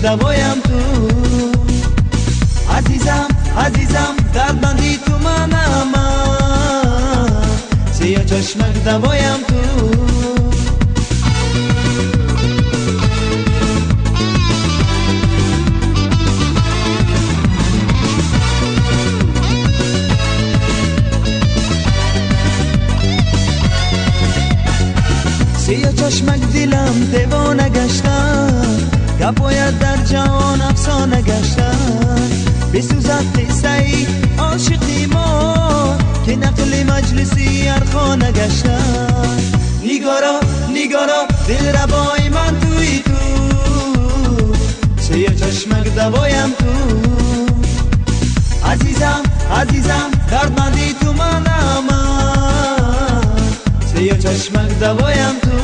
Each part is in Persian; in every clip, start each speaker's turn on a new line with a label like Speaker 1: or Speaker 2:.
Speaker 1: دوایم تو. عزیزم عزیزم دردمندی تو منم من، سیاه چشمک دوایم تو. سیاه چشمک دلم دیوانه گشتن، گپاید در جهان افسانه گشتن. بسوزد قصه ای عاشقی ما که نقل مجلسی ارخانه گشتن. نگارا نگارا دل ربای من توی تو، سیاه چشمک دوایم تو. عزیزم عزیزم دردمندی تو منم من، سیاه چشمک دوایم تو.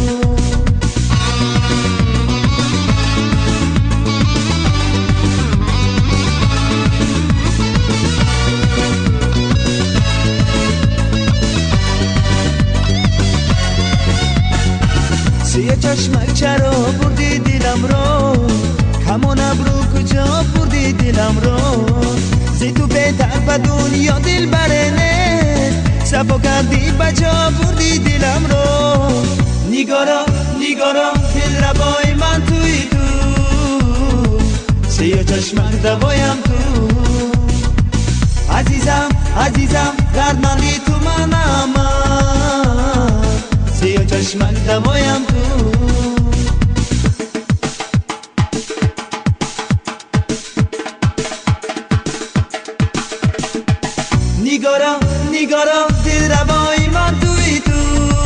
Speaker 1: سیاه چشمک چرا بردی دلم رو، کمان ابرو کجا بردی دلم رو. زی تو بهتر به دنیا دل برنه، صفا کردی بجا بردی دلم رو. نگارا نگارا دل ربای من توی تو، سیاه چشمک دوایم تو. عزیزم عزیزم دردمندی تو منم من، سیاه چشمک دوایم تو. نگارا نگارا دل روای من توی تو،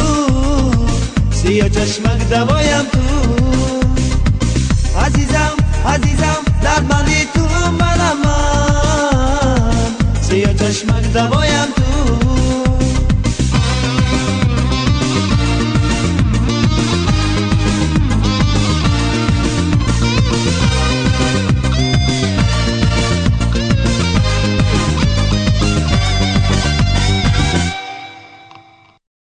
Speaker 1: سیاه چشمک دوایم تو. عزیزم عزیزم دردمندی تو منم